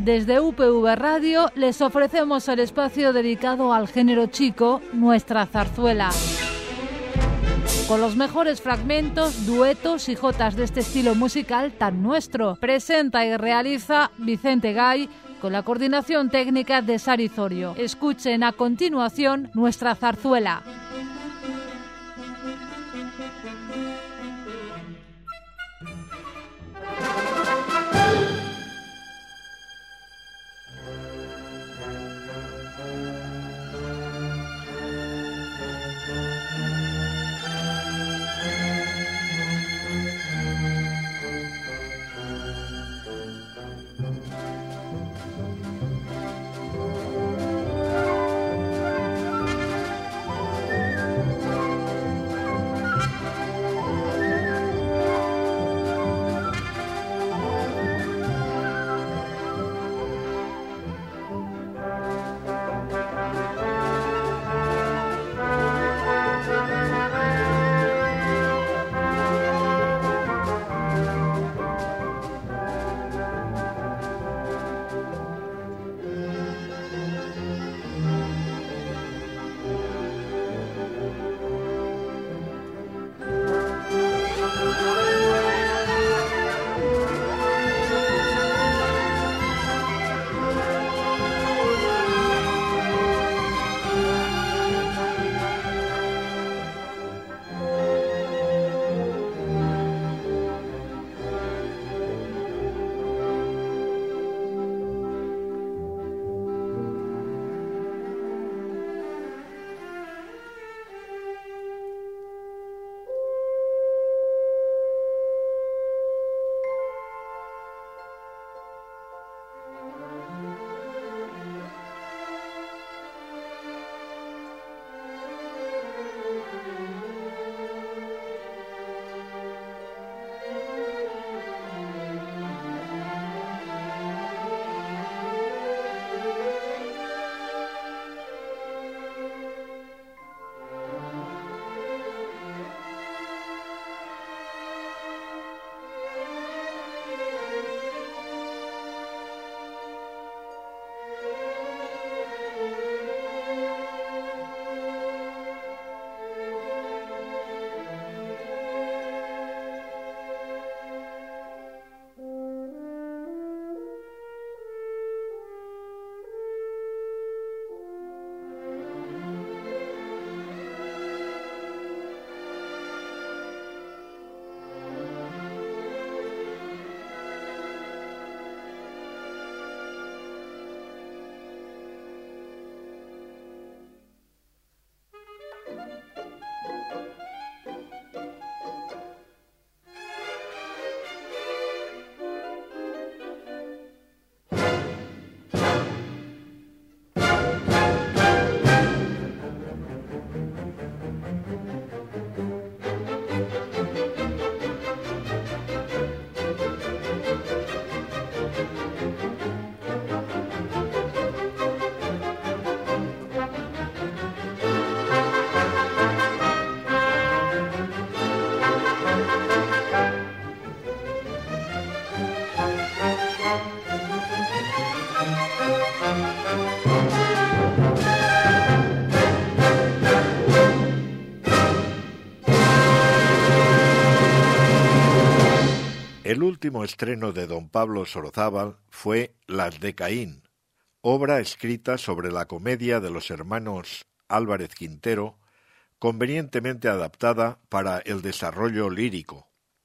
Desde UPV Radio les ofrecemos el espacio dedicado al género chico, Nuestra Zarzuela. Con los mejores fragmentos, duetos y jotas de este estilo musical tan nuestro. Presenta y realiza Vicente Gay con la coordinación técnica de Sari Zorio. Escuchen a continuación Nuestra Zarzuela. El último estreno de don Pablo Sorozábal fue Las de Caín, obra escrita sobre la comedia de los hermanos Álvarez Quintero, convenientemente adaptada para el desarrollo lírico.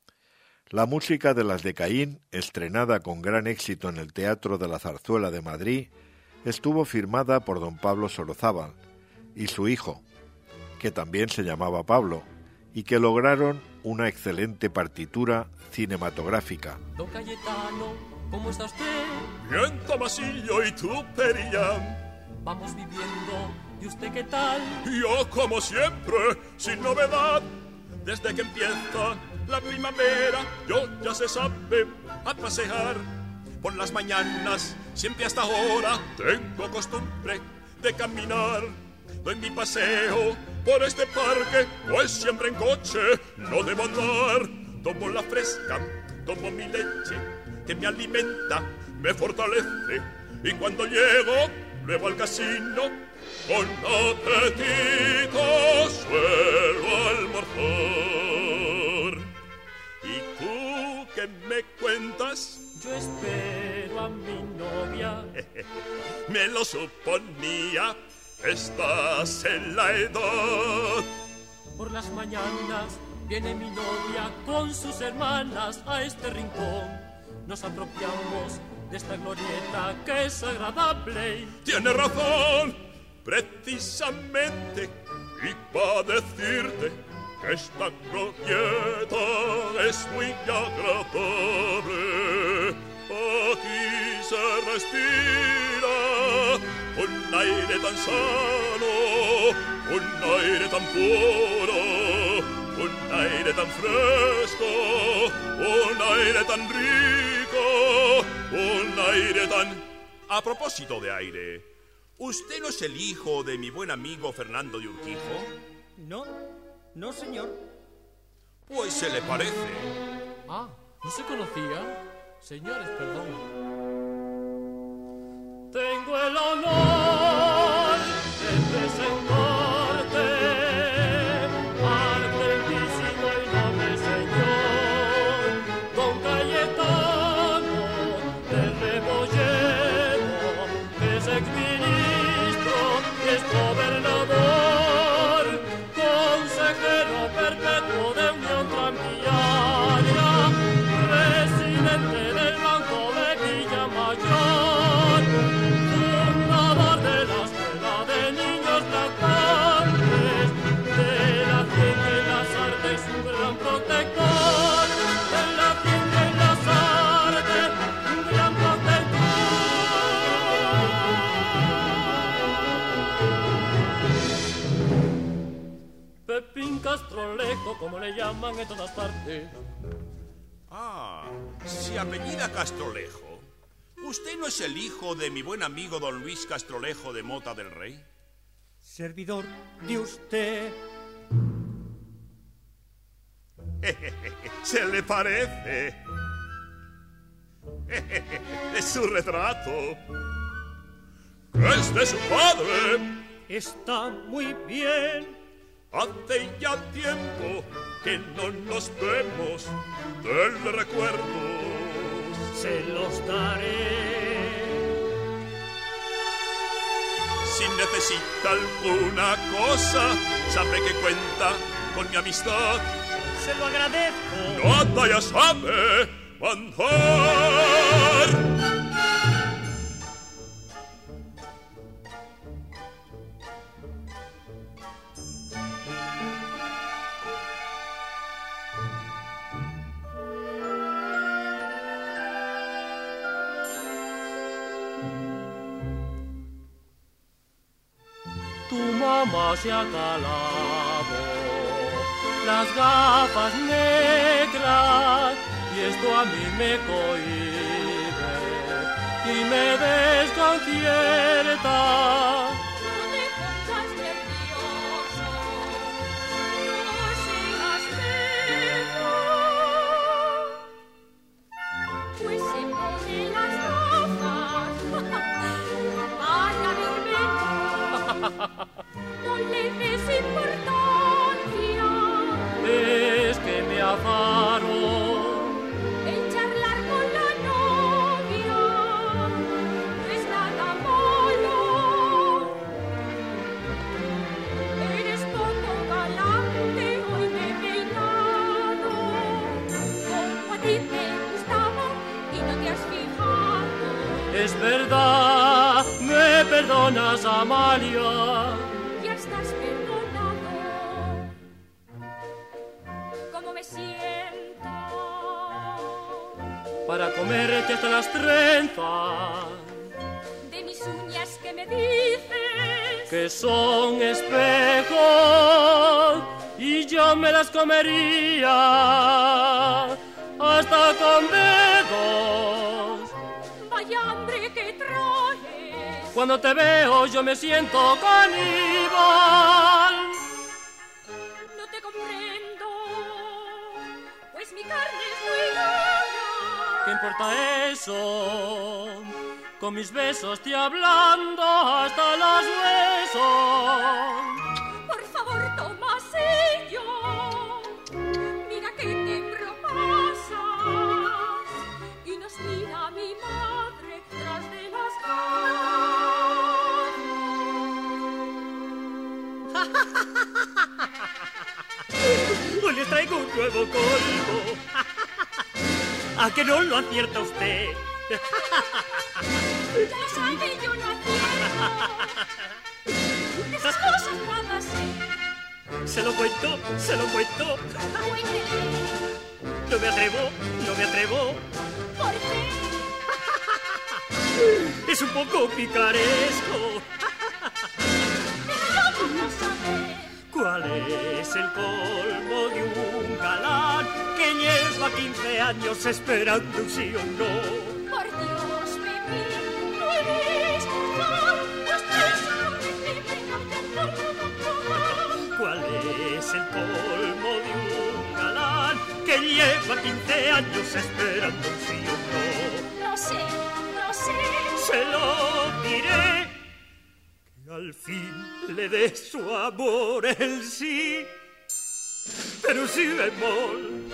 La música de Las de Caín, estrenada con gran éxito en el Teatro de la Zarzuela de Madrid, estuvo firmada por don Pablo Sorozábal y su hijo, que también se llamaba Pablo, y que lograron una excelente partitura cinematográfica. Don Cayetano, ¿cómo está usted? Bien, Tomasillo, ¿y tú, Peria? Vamos viviendo, ¿y usted qué tal? Yo, como siempre, sin novedad. Desde que empieza la primavera, yo ya se sabe a pasear. Por las mañanas, siempre hasta ahora, tengo costumbre de caminar. Doy mi paseo por este parque, pues siempre en coche no debo andar. Tomo la fresca, tomo mi leche, que me alimenta me fortalece. Y cuando llego luego al casino, con apetito suelo almorzar. ¿Y tú qué me cuentas? Yo espero a mi novia. Me lo suponía, estás en la edad. Por las mañanas viene mi novia con sus hermanas a este rincón. Nos apropiamos de esta glorieta que es agradable. Tiene razón, precisamente, y para decirte que esta glorieta es muy agradable. Aquí se respira un aire tan sano, un aire tan puro, un aire tan fresco, un aire tan rico, un aire tan... A propósito de aire, ¿usted no es el hijo de mi buen amigo Fernando de Urquijo? No, señor. Pues se le parece. Ah, ¿no se conocía? Señores, perdón. Tengo el honor de presentarte al grandísimo y noble señor Don Cayetano de Rebolledo, que es exministro y es gobernador, consejero perpetuo de Unión Tranviaria, presidente del Banco de Villamayor, fundador de la Escuela de Niños Lactantes, de la ciencia y las artes, un gran protector, de la ciencia y las artes, un gran protector. Pepín Castrolejo, como le llaman en todas partes. Ah, si apellida Castrolejo. ¿Usted no es el hijo de mi buen amigo don Luis Castrolejo de Mota del Rey? Servidor de usted. Se le parece. Es su retrato. Es de su padre. Está muy bien. Hace ya tiempo que no nos vemos. Denle recuerdos. Se los daré. Si necesita alguna cosa, sabe que cuenta con mi amistad. Se lo agradezco. Nada ya sabe mandar. Tu mamá se ha calado las gafas negras y esto a mí me cohíbe y me desconcierta. No te pongas nervioso, no sigas mejor, pues se pone las gafas. Vaya no le des importancia. Es que me afaro. El charlar con la novia no es nada malo. Eres poco galante, hoy me he peinado como a ti te gustaba y no te has fijado. Es verdad, me perdonas, Amalia. Ya estás perdonado. ¿Cómo me siento? Para comerte hasta las trenzas, De mis uñas que me dices que son espejos, y yo me las comería hasta con dedos. vaya hambre que traes. Cuando te veo yo me siento caníbal. No te comprendo, pues mi carne es muy dura. ¿Qué importa eso? Con mis besos te hablando hasta los huesos. Por favor, Tomasillo, mira que te propasas y nos mira mi madre tras de las Hoy les traigo un nuevo colmo. ¿A que no lo acierta usted? Ya lo sabe, yo no acierto. De esas cosas nada sé. Se lo cuento. Cuéntele, No me atrevo. ¿por qué? Es un poco picaresco. Pero yo no saber. ¿Cuál es el colmo de un galán que lleva 15 años esperando un sí o un no? Por Dios, Pepi, no eres mal. Los tres son de Pepe, no. ¿Cuál es el colmo de un galán que lleva 15 años esperando un sí o un no? No sé. Se lo diré, que al fin le dé su amor el sí, pero sí bemol.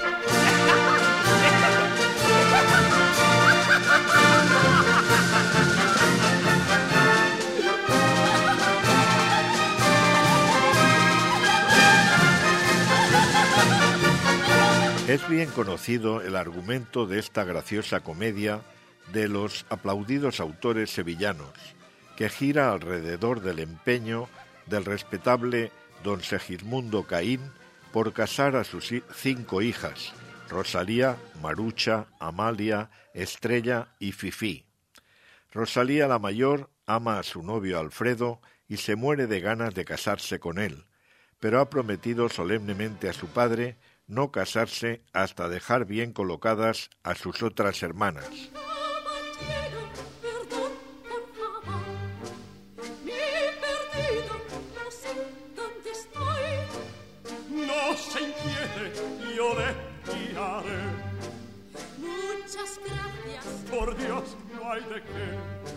Es bien conocido el argumento de esta graciosa comedia de los aplaudidos autores sevillanos, que gira alrededor del empeño del respetable don Segismundo Caín por casar a sus 5 hijas, Rosalía, Marucha, Amalia, Estrella y Fifí. Rosalía la mayor ama a su novio Alfredo y se muere de ganas de casarse con él, pero ha prometido solemnemente a su padre no casarse hasta dejar bien colocadas a sus otras hermanas. Caballero, perdón, por favor. Me he perdido, no sé dónde estoy. No se inquiete, yo le guiaré. Muchas gracias. Por Dios, no hay de qué.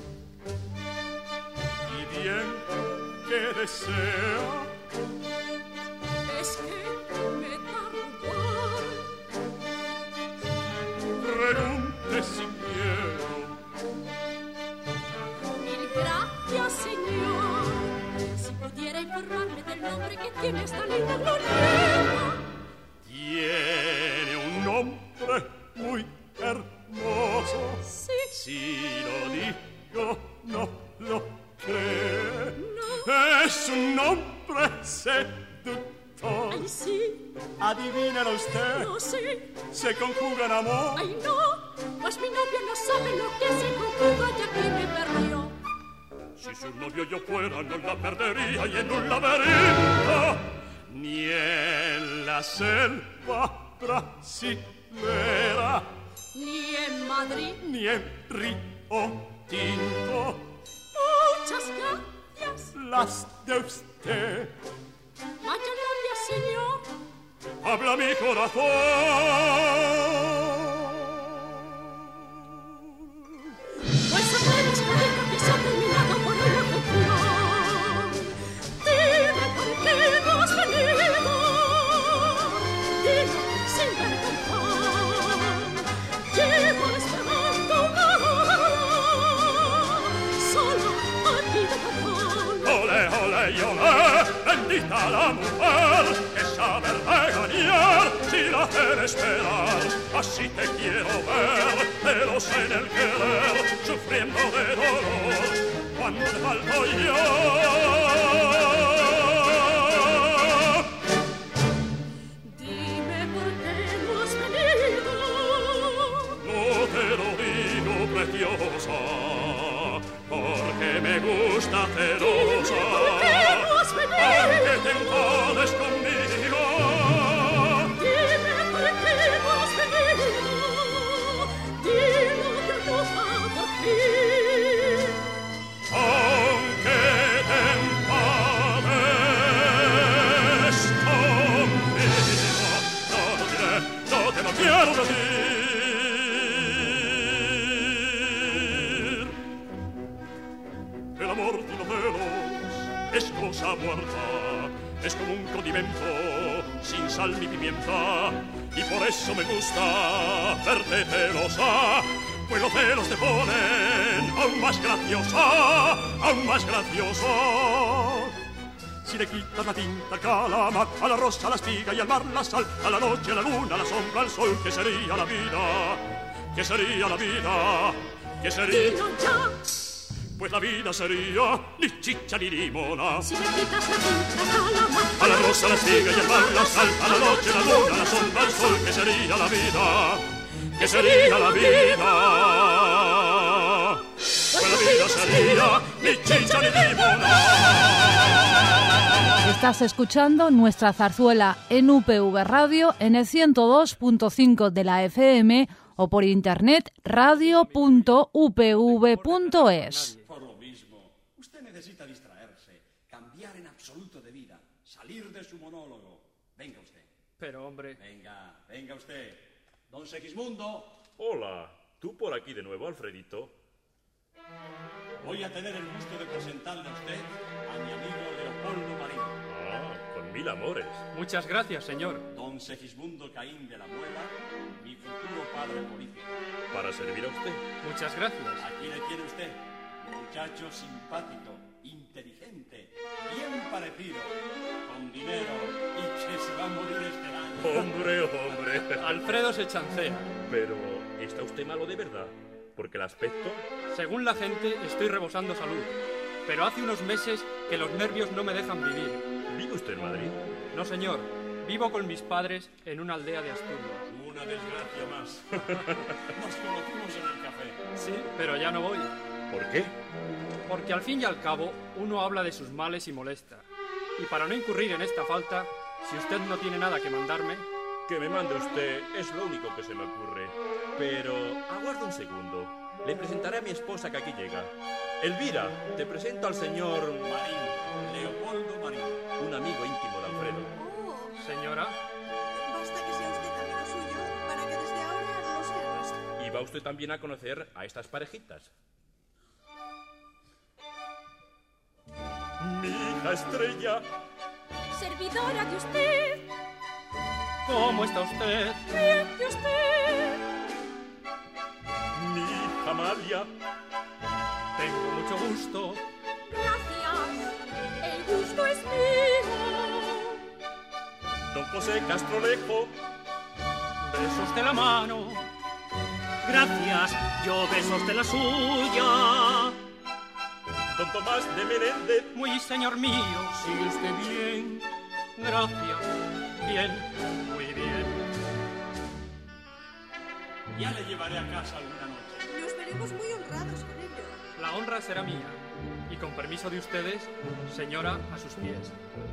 Y bien que desea, Es que me da lugar. pregunte sin miedo. Mil gracias, señor. Si pudiera informarme del nombre que tiene esta linda glorieta. Tiene un nombre muy hermoso. Sí, Si lo digo, no lo cree. no, Es un nombre seductor. ay sí, Adivínalo usted. no sé, Se conjuga en amor. ay no, pues mi novio no sabe lo que se conjuga ya que me perdió. Si su novio yo fuera, no la perdería y en un laberinto, ni en la selva brasilera, Ni en Madrid, ni en Río Tinto, muchas gracias. las de usted. Vaya novia, señor. Habla mi corazón. Pues apenas parezca que se ha terminado por una afección. Dime por qué no has venido. Dime sin vergüenza. Llevo esperando una hora. Solo a ti de cajón. Ole, ole y ole, bendita la mujer que sabe regañar si la hacen esperar. Así te quiero ver, celos en el querer, sufriendo de dolor, cuando te falto yo. Dime por qué no has venido. No te lo digo, preciosa, porque me gusta celosa. ¿Por qué no has venido? Aunque te enfades conmigo, Dime por qué no has venido. Dilo que no va por fin. aunque es cosa muerta, es como un condimento sin sal ni pimienta, y por eso me gusta verte celosa, pues los celos te ponen aún más graciosa, aún más graciosa. Si le quitas la tinta al calamar, a la rosa, a la espiga y al mar la sal, a la noche, a la luna, a la sombra, al sol, ¿qué sería la vida? ¿Qué sería la vida? ¿Qué sería? Dilo ya. Pues la vida sería ni chicha ni limona. Si le quitas la tinta al calamar, A la rosa, a la espiga y al mar la sal, a la noche, a la luna, a la sombra, al sol, ¿qué sería la vida? ¿Qué sería la vida? Pues la vida sería ni chicha ni limona. Estás escuchando nuestra zarzuela en UPV Radio en el 102.5 de la FM o por internet radio.upv.es. Por lo mismo, usted necesita distraerse, cambiar en absoluto de vida, salir de su monólogo. Venga usted. Pero, hombre... Venga usted. Don Segismundo. Hola, ¿tú por aquí de nuevo, Alfredito? Voy a tener el gusto de presentarle a usted a mi amigo Leopoldo Marín. Ah, con mil amores. Muchas gracias, señor. Don Segismundo Caín de la Muela, mi futuro padre político. Para servir a usted. Muchas gracias. Aquí le tiene usted, un muchacho simpático, inteligente, bien parecido, con dinero y que se va a morir este año. Hombre. Alfredo se chancea. Pero, ¿está usted malo de verdad? Porque el aspecto... Según la gente, estoy rebosando salud. Pero hace unos meses que los nervios no me dejan vivir. ¿Vive usted en Madrid? No, señor. Vivo con mis padres en una aldea de Asturias. Una desgracia más. Nos conocimos en el café. Sí, pero ya no voy. ¿Por qué? Porque al fin y al cabo, uno habla de sus males y molesta. Y para no incurrir en esta falta, si usted no tiene nada que mandarme... Que me mande usted es lo único que se me ocurre. Pero, aguarda un segundo. Le presentaré a mi esposa que aquí llega. Elvira, te presento al señor... Marín, Leopoldo Marín. Un amigo íntimo de Alfredo. Oh, Señora, basta que sea usted amigo suyo para que desde ahora no sea nuestro. Y va usted también a conocer a estas parejitas. Mi hija estrella. servidora de usted, ¿cómo está usted? bien de usted. Mi hija Amalia. Tengo mucho gusto. Gracias, el gusto es mío. Don José Castrolejo. Besos de la mano. Gracias, yo besos de la suya. Don Tomás de Menéndez. Muy señor mío, sigue usted bien. Gracias, bien, muy bien. Ya le llevaré a casa alguna noche. Nos veremos muy honrados con ello. La honra será mía. Y con permiso de ustedes, señora, a sus pies.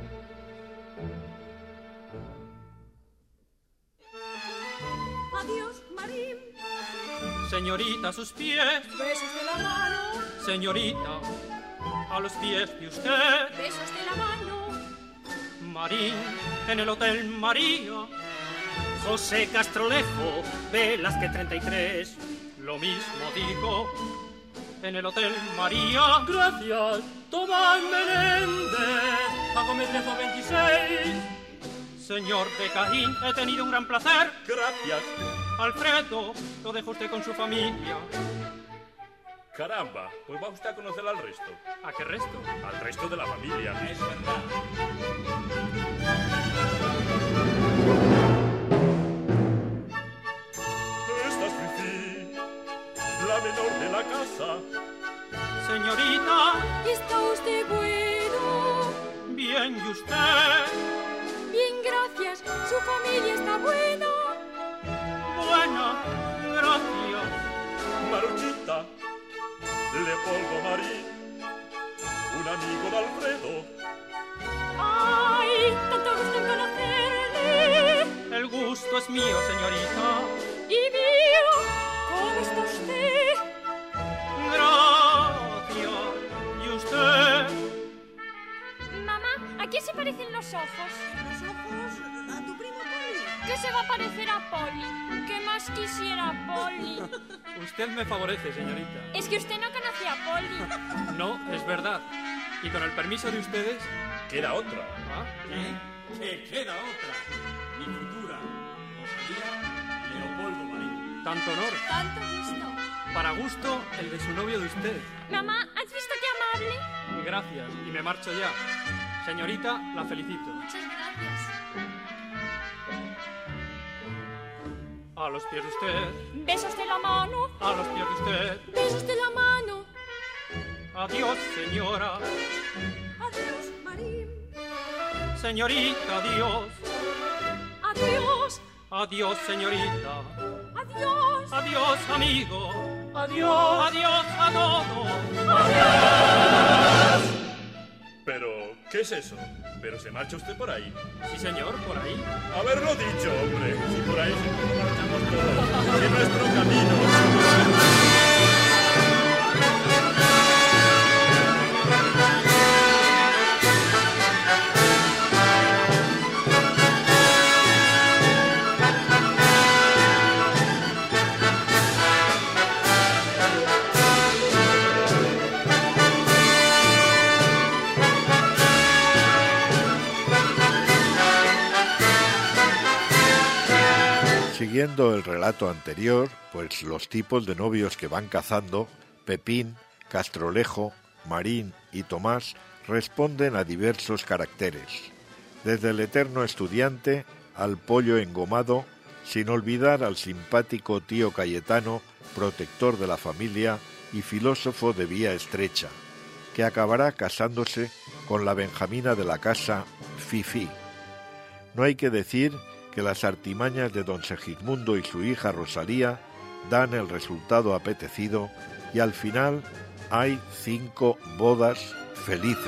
Adiós, Marín. Señorita, a sus pies. Besos de la mano, Señorita, a los pies de usted. besos de la mano. Marín, en el Hotel María. José Castrolejo, Velázquez 33. Lo mismo digo, en el Hotel María. Gracias, Tomás Menéndez, Agometrezo 26. Señor de Caín, he tenido un gran placer. Gracias. Alfredo, lo deja usted con su familia. Caramba, pues va usted a conocer al resto. ¿A qué resto? Al resto de la familia. Es verdad. Esta es Fifi, la menor de la casa. Señorita, ¿Está usted bueno? bien, ¿y usted? Bien, gracias. Su familia está buena. Buena, gracias. Maruchita, Leopoldo Marín, un amigo de Alfredo. Ay, tanto gusto en conocerle. El gusto es mío, señorita. Y mío, ¿cómo está usted? Gracias. ¿Y usted? Mamá, ¿a quién se parecen los ojos? Los ojos a tu primo Polly. ¿Qué se va a parecer a Polly? ¿Qué más quisiera Polly? Usted me favorece, señorita. Es que usted no conoce a Polly. No, es verdad. Y con el permiso de ustedes... Queda otra. ¿Ah? ¿Qué? Que queda otra. Mi futura Rosalía Leopoldo Marín. Tanto honor. Tanto gusto. Para gusto, el de su novio de usted. Mamá, ¿has visto qué amable? Gracias, y me marcho ya. Señorita, la felicito. Muchas gracias. A los pies de usted. Besos de la mano. A los pies de usted. Besos de la mano. Adiós, señora. Adiós, Marín. Señorita, adiós. Adiós. Adiós, señorita. Adiós. Adiós, amigo. Adiós. Adiós a todos. Pero, ¿qué es eso? ¿Pero se marcha usted por ahí? Sí, señor, por ahí. Haberlo dicho, hombre. Si por ahí nos marchamos todos. Si nuestro camino... Siguiendo el relato anterior, pues los tipos de novios que van cazando, Pepín, Castrolejo, Marín y Tomás, responden a diversos caracteres, desde el eterno estudiante al pollo engomado, sin olvidar al simpático tío Cayetano, protector de la familia y filósofo de vía estrecha, que acabará casándose con la Benjamina de la casa, Fifí. No hay que decir que las artimañas de don Segismundo y su hija Rosalía dan el resultado apetecido y al final hay 5 bodas felices.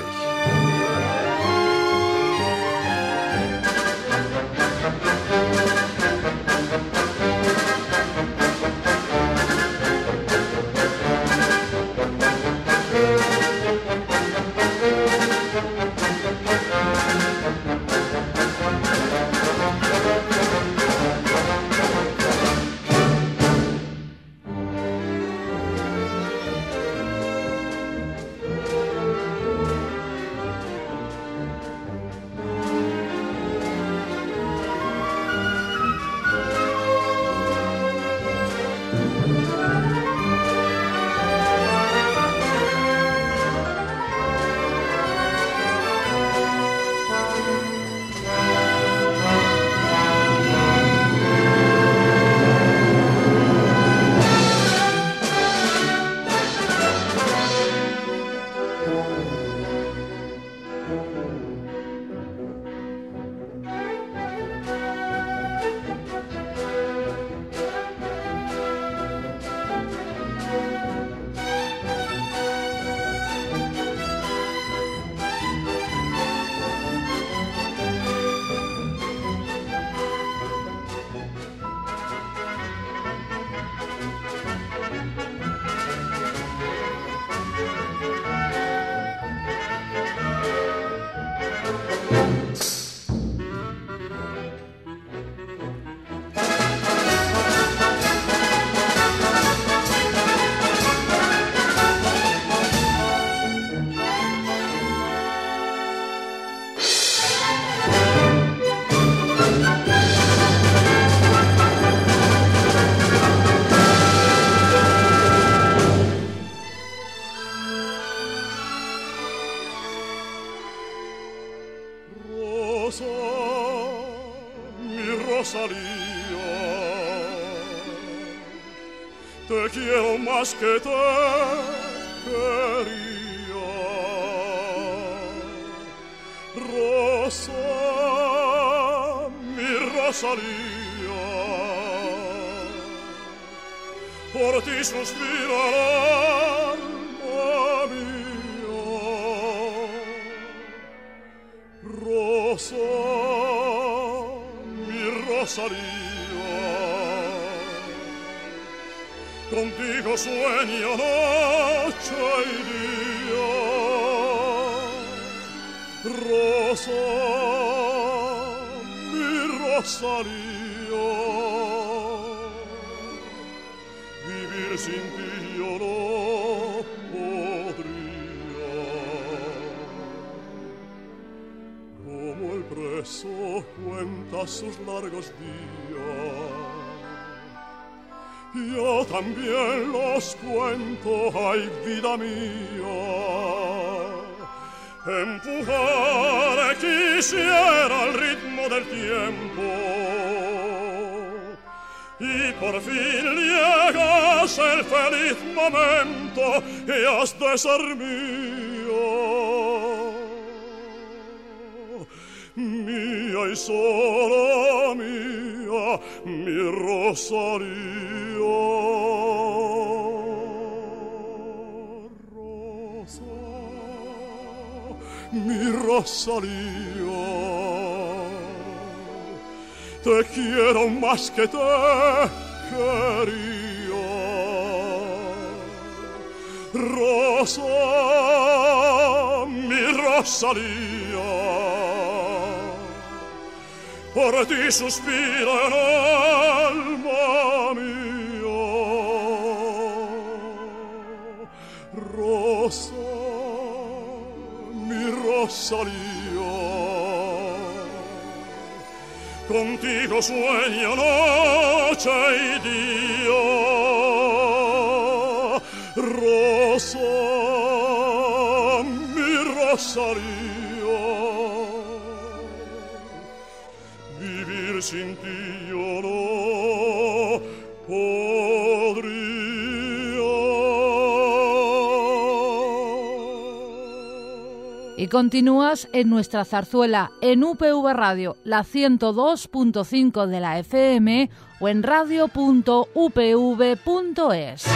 Te quiero más que te quería, Rosa, mi Rosalía. Por ti suspira el alma mía, Rosa, mi Rosalía. Contigo sueño noche y día, Rosa, mi Rosalía. Vivir sin ti yo no podría. eso cuenta sus largos días. Yo también los cuento, ay vida mía. Empujar quisiera al ritmo del tiempo y por fin llegas el feliz momento y has de ser mío. Mía y solo mía, mi Rosalía. Rosa, mi Rosalía. Te quiero más que te quería. Rosa, mi Rosalía. Por ti suspira el alma mía. Rosa, mi Rosalía. Contigo sueño noche y día. Rosa, mi Rosalía. Vivir sin ti yo no podría. Y continúas en nuestra zarzuela en UPV Radio, la 102.5 de la FM o en radio.upv.es.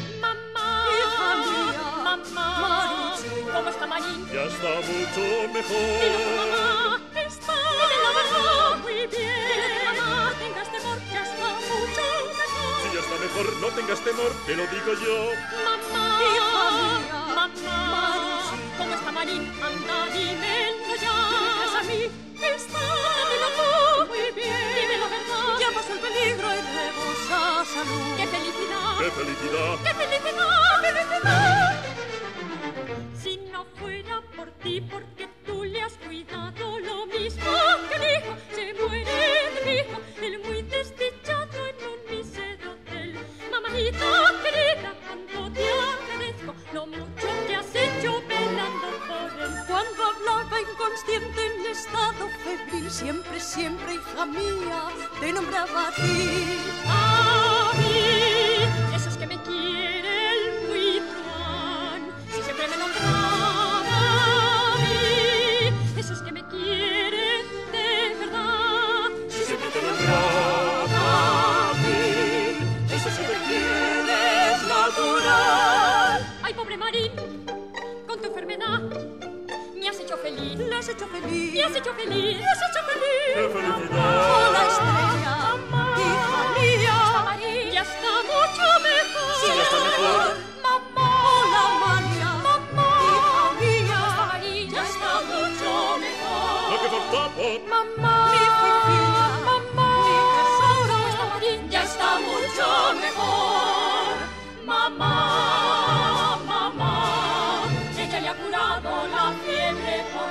Ya está mucho mejor. Mamá, está muy bien. Mamá, tengas temor, ya está mucho mejor. Si ya está mejor, no tengas temor, te lo digo yo. Mamá, mamá, ¿cómo está Marín? Anda, dímelo ya. ¿Crees a mí? Está muy bien. Dime la verdad. Ya pasó el peligro y rebosa salud. ¡Qué felicidad! ¡Qué felicidad! ¡Qué felicidad! ¡Felicidad! Si no fuera por ti, porque tú le has cuidado lo mismo que el hijo, se muere de mi hijo, él muy desdichado en un mísero hotel. Mamajita querida, cuánto te agradezco lo mucho que has hecho velando por él. Cuando hablaba inconsciente en estado febril, siempre, siempre, hija mía, te nombraba a ti. A mí, esos que me quieren muy Juan, si siempre me nombraba a mí, esos que me quieren de verdad, si siempre te nombraba a mí, esos que me quieres natural. Ay, pobre Marín, con tu enfermedad me has hecho feliz, me has hecho feliz, me has hecho feliz, me has hecho feliz. ¡Qué felicidad! Oh, la estrella, hija mía, está Marín, ya está mucho mejor. Sí, ya está mejor. Mamá, hola María, mamá, hija mía, está Marín, ya está mucho mejor. Lo que faltaba. Mamá, mi fifita, mamá, mi tesoro, está Marín, ya está mucho mejor. Mamá, mamá, ella le ha curado la fiebre por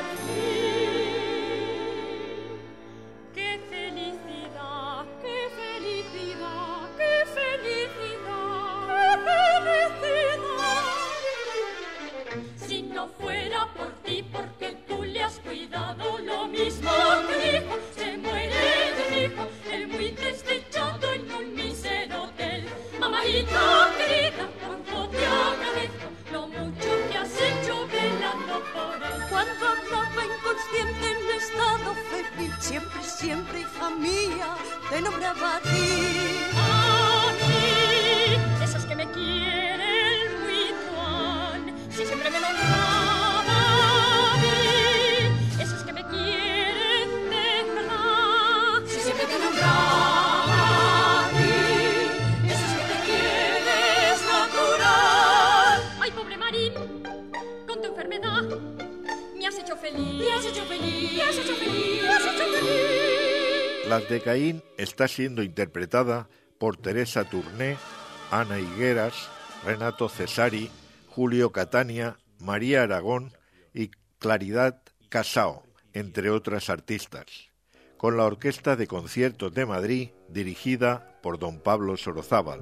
fin. ¡Qué felicidad! ¡Qué felicidad! ¡Qué felicidad! ¡Qué felicidad! Si no fuera por ti, porque tú le has cuidado lo mismo que un hijo, se muere de hijo, él muy desdichado en un mísero hotel. Mamajita querida, cuánto te agradezco lo mucho que has hecho velando por él. Cuando hablaba inconsciente en estado febril, siempre, siempre, hija mía, te nombraba a ti. A mí, esos que me quieren muy Juan, si siempre me nombraba a mí, esos que me quieren de verdad, si siempre te nombraba a mí, esos que te quieres natural. Ay, pobre Marín, con tu enfermedad me has hecho feliz, me has hecho feliz, me has hecho feliz, me has hecho feliz. Las de Caín está siendo interpretada por Teresa Tourné, Ana Higueras, Renato Cesari, Julio Catania, María Aragón y Claridad Casao, entre otras artistas, con la Orquesta de Conciertos de Madrid, dirigida por don Pablo Sorozábal.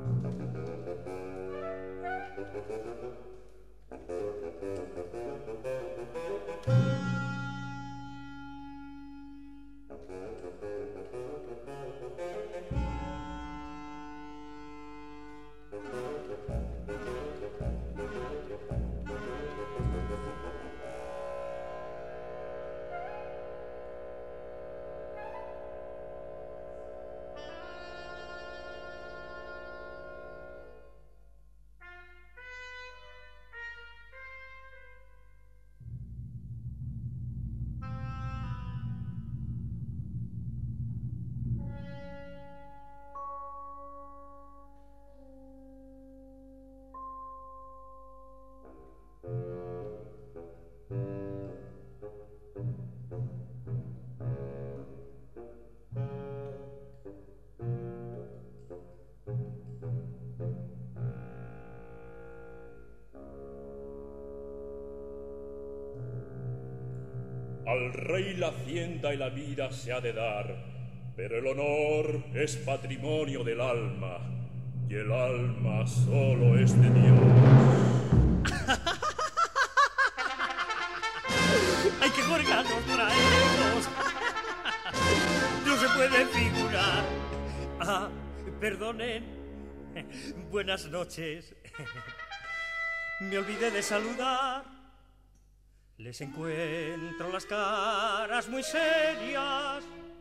Al rey la hacienda y la vida se ha de dar, pero el honor es patrimonio del alma, y el alma solo es de Dios. ¡Ay, qué juerga nos traemos! No se puede figurar. Ah, perdonen. Buenas noches. Me olvidé de saludar. Les encuentro las caras muy serias.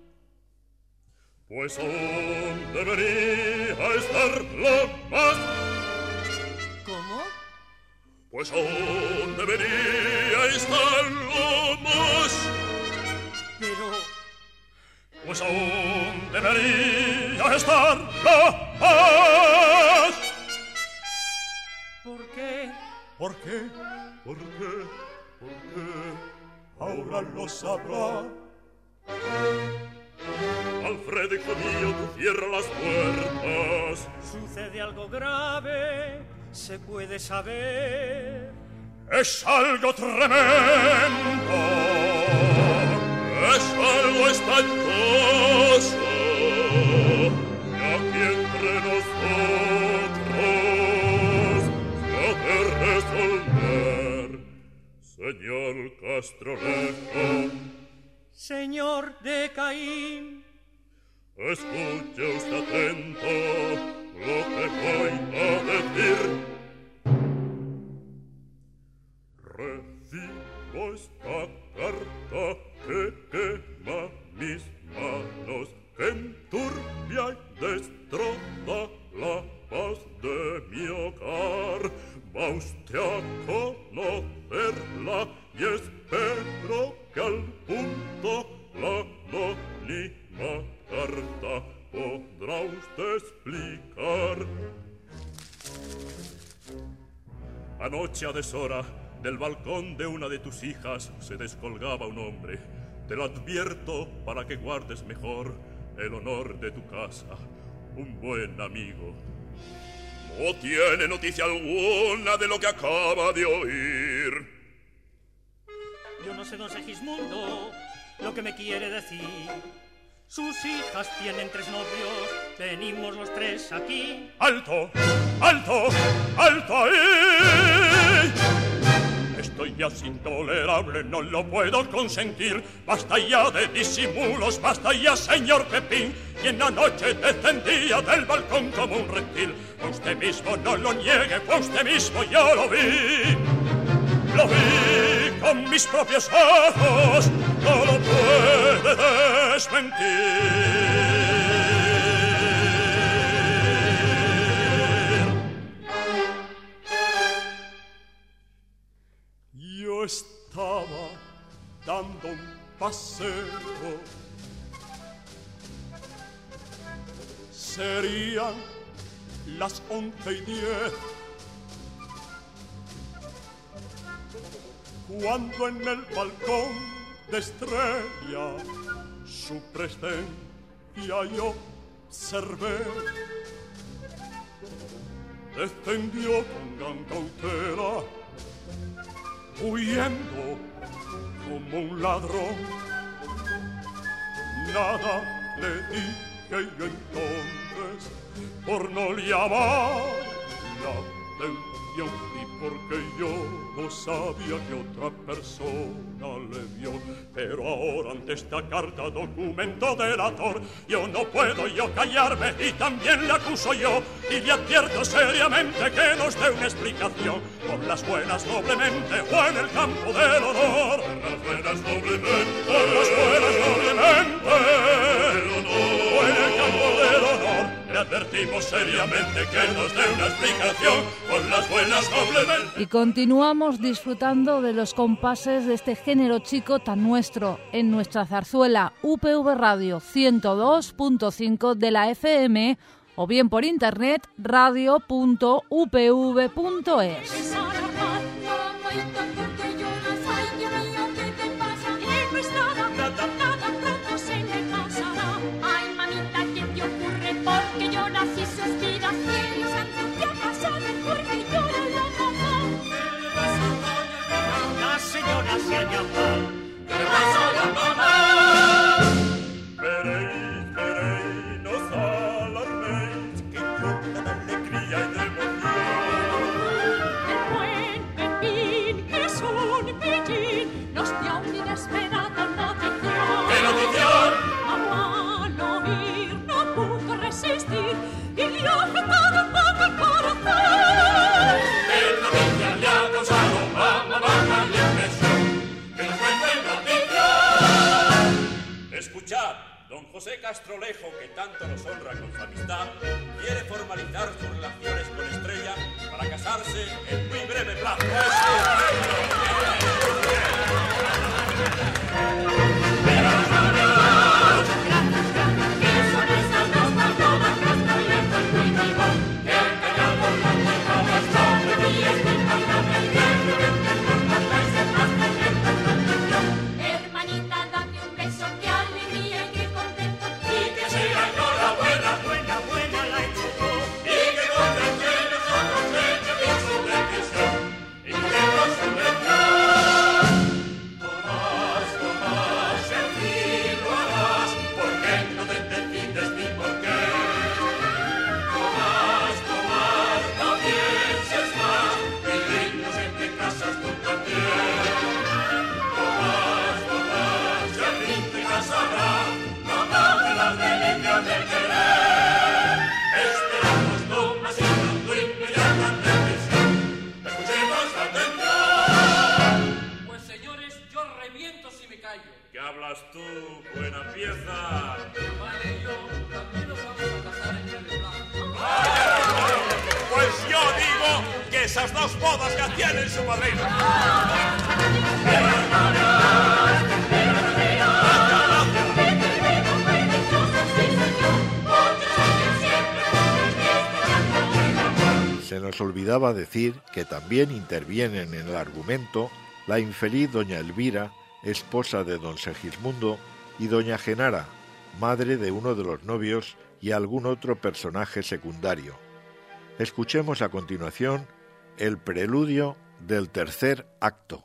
Pues aún debería estar la más. ¿Cómo? Pues aún debería estar lo más. Pero... Pues aún debería estar la más. ¿Por qué? ¿Por qué? ¿Por qué? Porque ahora lo sabrá. Alfredo, hijo mío, tú cierra las puertas. Sucede algo grave, se puede saber. Es algo tremendo, es algo espantoso. Y aquí entre nosotros se ha de resolver. Señor Castrolejo. Señor de Caín. Escuche usted atento lo que voy a decir. Recibo esta carta que quema mis manos, que enturbia y destroza la paz de mi hogar. Va usted a conocerla y espero que al punto la anónima carta podrá usted explicar. Anoche a deshora, del balcón de una de tus hijas se descolgaba un hombre. Te lo advierto para que guardes mejor el honor de tu casa, un buen amigo. No tiene noticia alguna de lo que acaba de oír. Yo no sé, don Segismundo, lo que me quiere decir. Sus hijas tienen 3 novios, venimos los 3 aquí. ¡Alto! ¡Alto! ¡Alto ahí! Esto ya es intolerable, no lo puedo consentir. Basta ya de disimulos, basta ya, señor Pepín. Y en la noche descendía del balcón como un reptil. Fue usted mismo, no lo niegue, fue usted mismo, yo lo vi. Lo vi con mis propios ojos, no lo puede desmentir. Yo estaba dando un paseo. Serían las 11:10 cuando en el balcón de Estrella su presencia yo observé. Descendió con gran cautela, huyendo como un ladrón. Nada le dije yo entonces por no llamar la atención y porque yo no sabía que otra persona le vio. Pero ahora ante esta carta, documento delator, yo no puedo yo callarme y también le acuso yo y le advierto seriamente que nos dé una explicación por las buenas noblemente o en el campo del honor. Por las buenas noblemente, por las buenas noblemente, o en el campo del honor. Le advertimos seriamente que nos dé una explicación por las buenas noblemente. Y continuamos disfrutando de los compases de este género chico tan nuestro en nuestra zarzuela UPV Radio 102.5 de la FM o bien por internet radio.upv.es. Veréis, no os alarméis, que llora de alegría y de emoción. El buen Pepín es un pillín, nos dio una inesperada notición. ¡Qué notición! Mamá al oír no pudo resistir y le ha afectado un poco el corazón. ¡Qué noticia le ha causado a mamá la impresión! ¡Que nos cuente noticia! Escuchad, don José Castrolejo, que tanto nos honra con su amistad, quiere formalizar sus relaciones con Estrella para casarse en muy breve plazo. Hermanita, dame un beso, qué alegría y qué contento. Y que sea enhorabuena, Buena, buena la he hecho yo. y que contra que nosotros venga bien su bendición, y que nos subvención. Tomás, Tomás, en fin lo harás, ¿por qué no te decides ni por qué? Tomás, Tomás, no pienses más, y dinos en qué casas tú también. Tomás, Tomás, si al fin te casarás, no cabe la delicia del querer. Esperamos Tomasito tu inmediata decisión. Escuchemos atención. Pues señores, yo reviento si me callo. ¿Qué hablas tú, buena pieza? Vale, yo también nos vamos a casar en breve plazo. Pues yo digo que esas dos bodas ya tienen su padrino. Se nos olvidaba decir que también intervienen en el argumento la infeliz doña Elvira, esposa de don Segismundo, y doña Genara, madre de uno de los novios y algún otro personaje secundario. Escuchemos a continuación el preludio del tercer acto.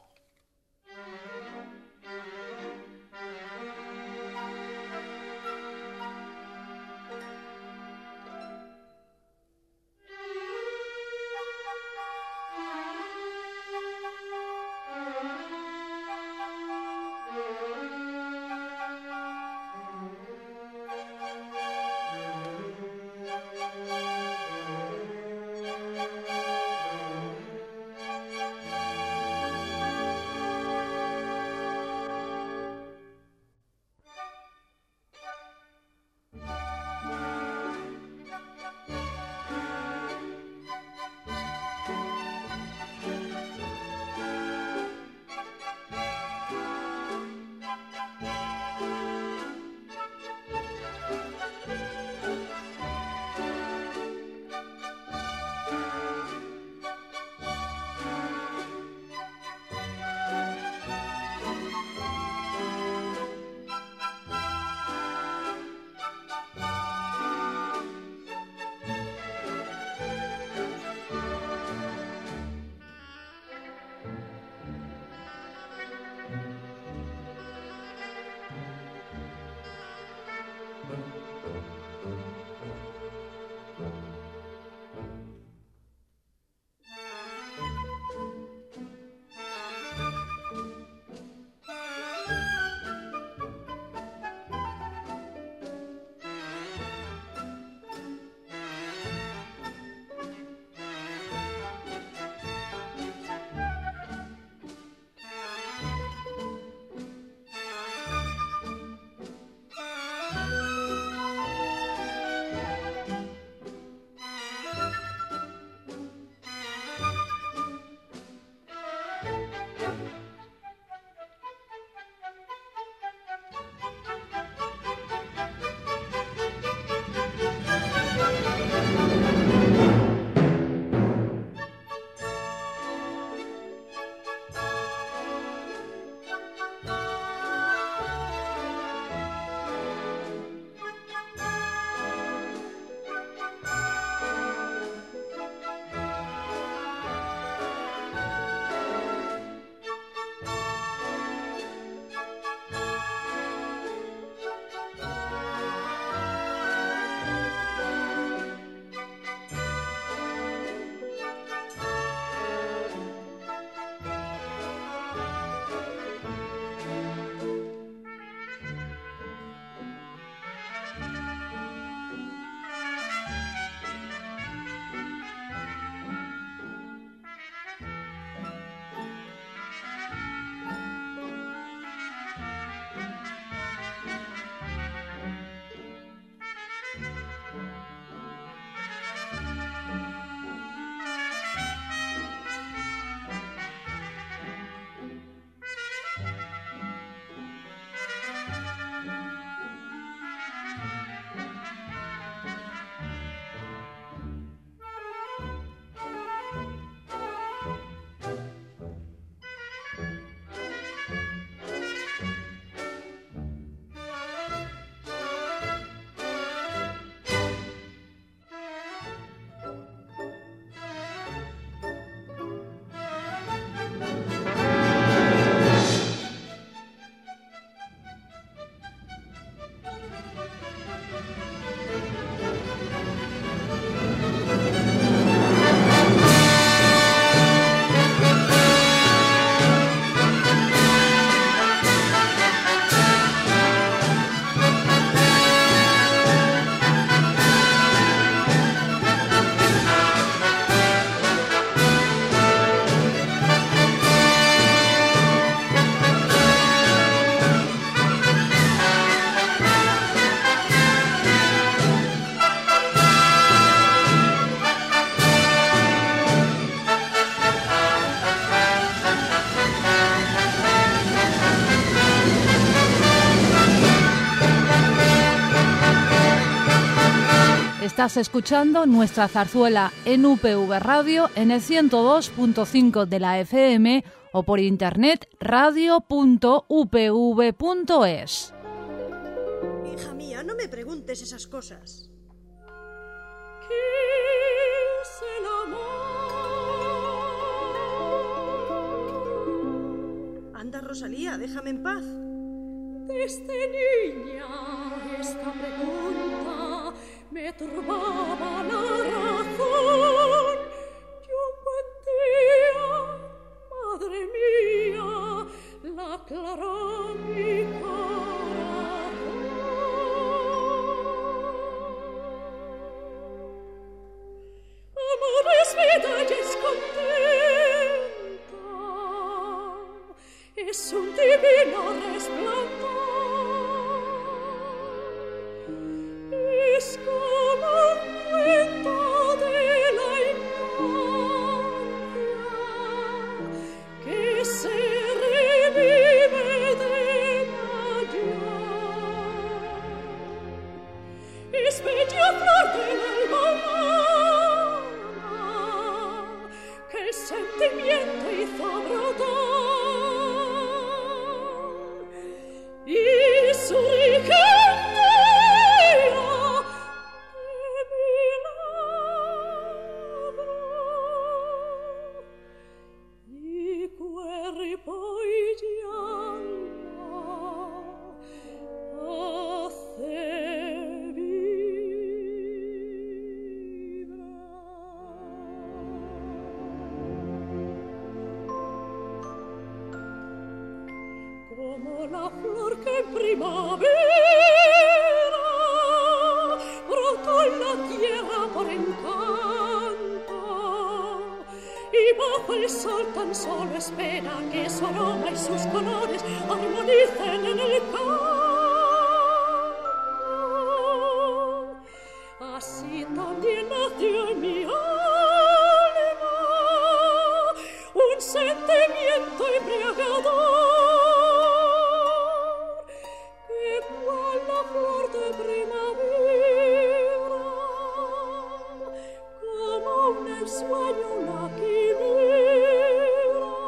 Estás escuchando Nuestra Zarzuela en UPV Radio en el 102.5 de la FM o por internet radio.upv.es. Hija mía, no me preguntes esas cosas. ¿Qué es el amor? Anda, Rosalía, déjame en paz. Desde niña esta pregunta me turbaba la razón. Yo un día, madre mía, la aclaró mi corazón. Amor es vida y es contenta, es un divino resplandor. Es como un cuento de la infancia que se revive de mayor. Es bella flor del alma humana que el sentimiento hizo brotar y su riqueza como la flor que en primavera brotó en la tierra por encanto y bajo el sol tan solo espera que su aroma y sus colores armonicen en el campo. Así también nació en mi alma un sentimiento embriagador. Sueño la quimera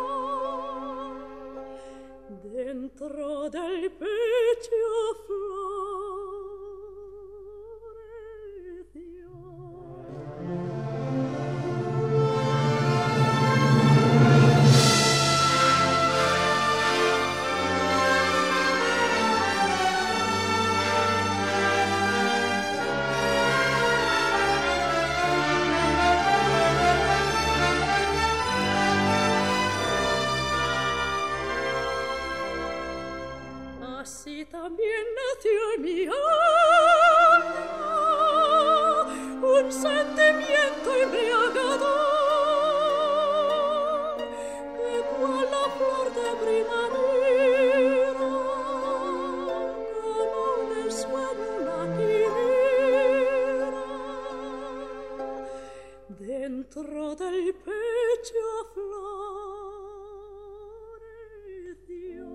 dentro del pecho floreció. Así también nació en mi alma un sentimiento embriagador que cual la flor de primavera como un ensueño la quimera dentro del pecho floreció.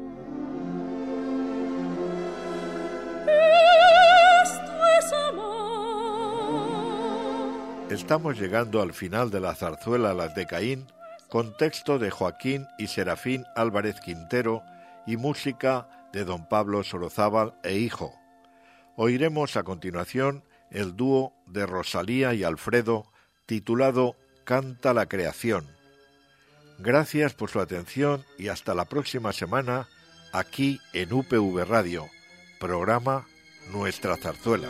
Estamos llegando al final de la zarzuela Las de Caín, con texto de Joaquín y Serafín Álvarez Quintero y música de don Pablo Sorozábal e hijo. Oiremos a continuación el dúo de Rosalía y Alfredo titulado Canta la creación. Gracias por su atención y hasta la próxima semana aquí en UPV Radio, programa Nuestra Zarzuela.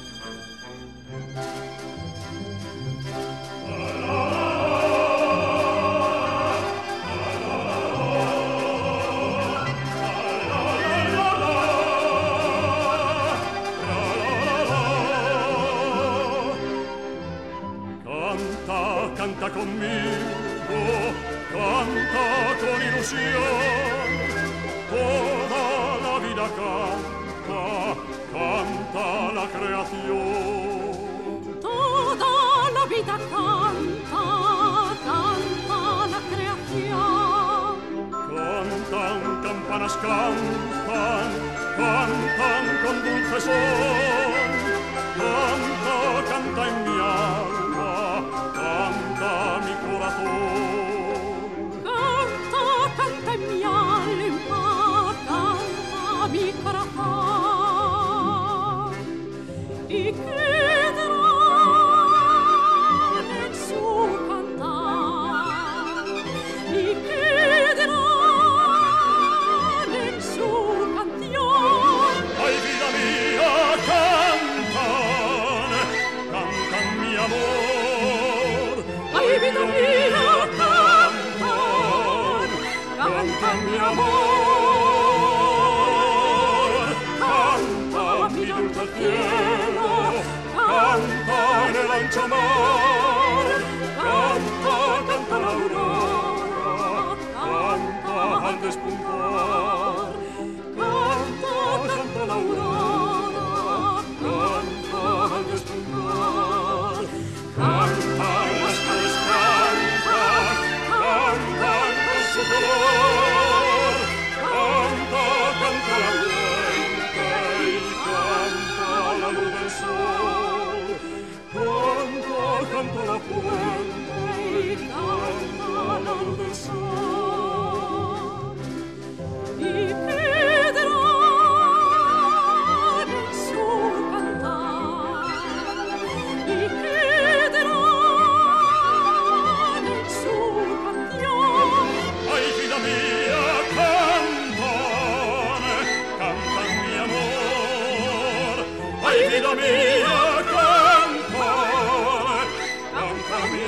Canta conmigo, canta con ilusión, toda la vida canta la creación. Toda la vida canta la creación. Cantan campanas, cantan con dulce son, Canta, canta en mi alma, canta mi corazón. Canta, canta en mi alma, canta mi corazón. Y quedarán en su cantar, y quedarán en su canción. Ay, vida mía, cantan, cantan mi amor. Ay, vida mía, cantan, cantan mi amor. Canta, mirando al cielo, canta en el ancho mar. Canta, canta la aurora, canta al despuntar. Canta, canta la aurora, canta al despuntar. Cantan las flores, cantan, cantan con su color. Canta, canta la fuente y canta la luz del sol. Canta, canta la fuente y canta la luz del sol. Y quedarán en su cantar, y quedarán en su canción. Ay, vida mía, cantan, cantan mi amor. Ay, vida mía, cantan, cantan mi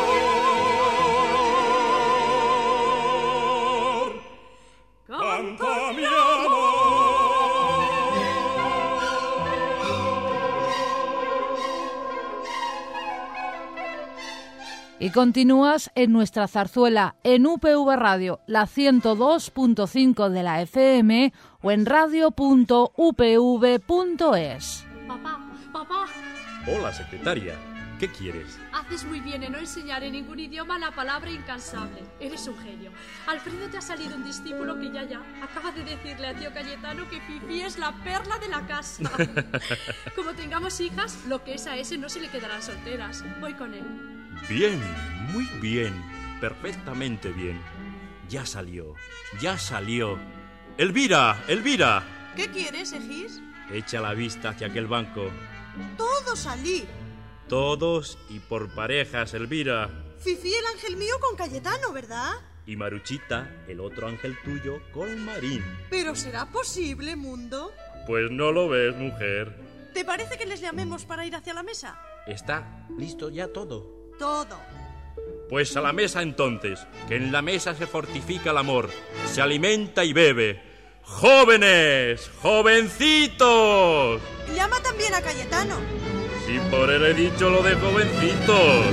amor. Canta mi amor. Y continúas en nuestra zarzuela en UPV Radio, la 102.5 de la FM o en radio.upv.es. Papá, papá, Hola, secretaria. ¿Qué quieres? haces muy bien en no enseñar en ningún idioma la palabra incansable. Eres un genio. Alfredo, te ha salido un discípulo que ya acaba de decirle a tío Cayetano que Fifi es la perla de la casa. Como tengamos hijas, lo que es a ese no se le quedarán solteras. Voy con él. Bien, muy bien. Perfectamente bien. Ya salió, ya salió. ¡Elvira! ¡Elvira! ¿Qué quieres, Egis? Echa la vista hacia aquel banco. Todo salí. Todos y por parejas, Elvira. Fifi, el ángel mío con Cayetano, ¿verdad? Y Maruchita, el otro ángel tuyo, con Marín. ¿Pero será posible, mundo? Pues no lo ves, mujer. ¿Te parece que les llamemos para ir hacia la mesa? ¿Está listo ya todo? Todo. Pues a la mesa entonces, que en la mesa se fortifica el amor, se alimenta y bebe. ¡Jóvenes! ¡Jovencitos! Llama también a Cayetano. Si por él he dicho lo de jovencitos.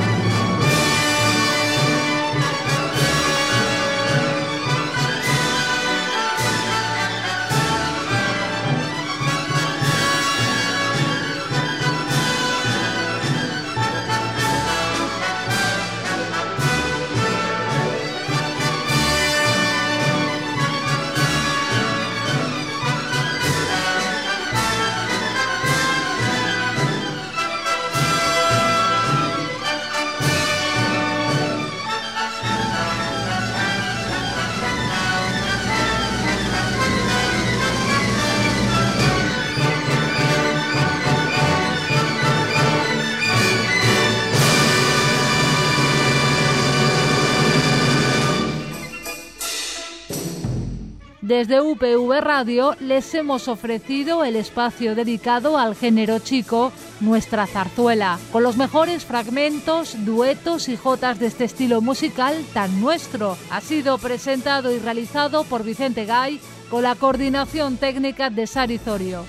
Desde UPV Radio les hemos ofrecido el espacio dedicado al género chico, Nuestra Zarzuela, con los mejores fragmentos, duetos y jotas de este estilo musical tan nuestro. Ha sido presentado y realizado por Vicente Gay, con la coordinación técnica de Sari Zorio.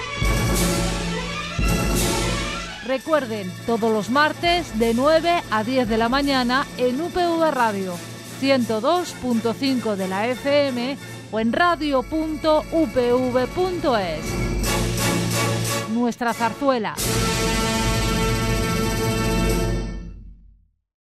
Recuerden, todos los martes de 9 a 10 de la mañana en UPV Radio, 102.5 de la FM o en radio.upv.es. Nuestra Zarzuela.